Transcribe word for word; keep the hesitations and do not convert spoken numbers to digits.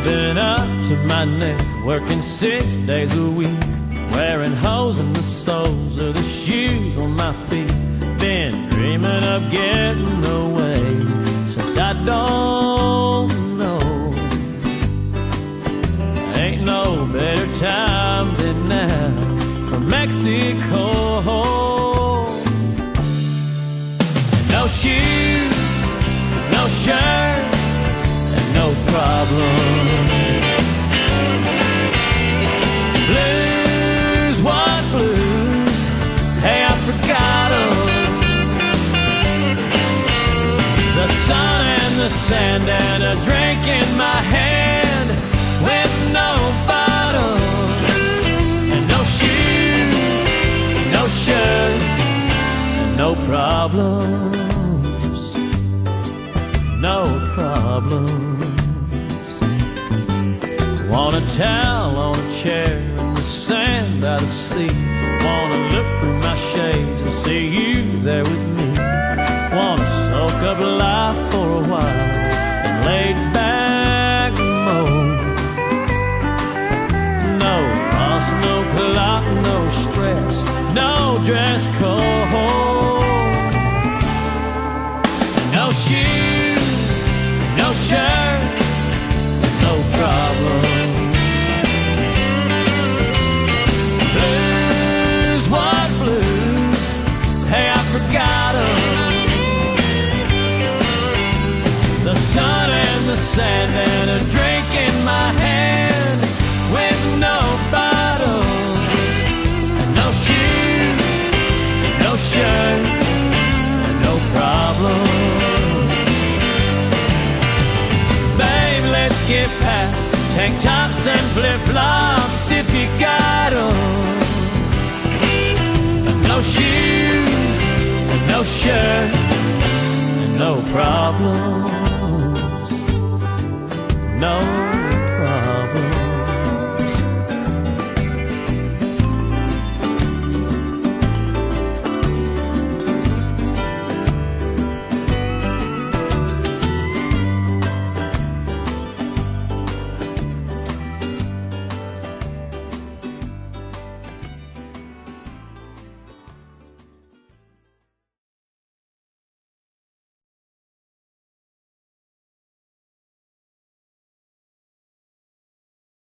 I've been up to my neck, working six days a week, wearing holes in the soles of the shoes on my feet. Been dreaming of getting away since I don't know. Ain't no better time than now for Mexico. No shoes, no shirt, and no problem. Blues, what blues? Hey, I forgot 'em. The sun and the sand and a drink in my hand with no bottle. And no shoes, no shirt, and no problems. No problems. Want a towel on a chair in the sand by the sea. Wanna look through my shades and see you there with me. Wanna soak up life for a while and lay back mode. No boss, no clock, no stress, no dress code. No shoes, no shirt, no problem. Blues, what blues? Hey, I forgot 'em. The sun and the sand and a drink in my hand with no bottle. And no shoes, no shirt, and no problem. Babe, let's get packed, tank tops and flip-flops if you got 'em. No shoes, no shirt, and no problems. No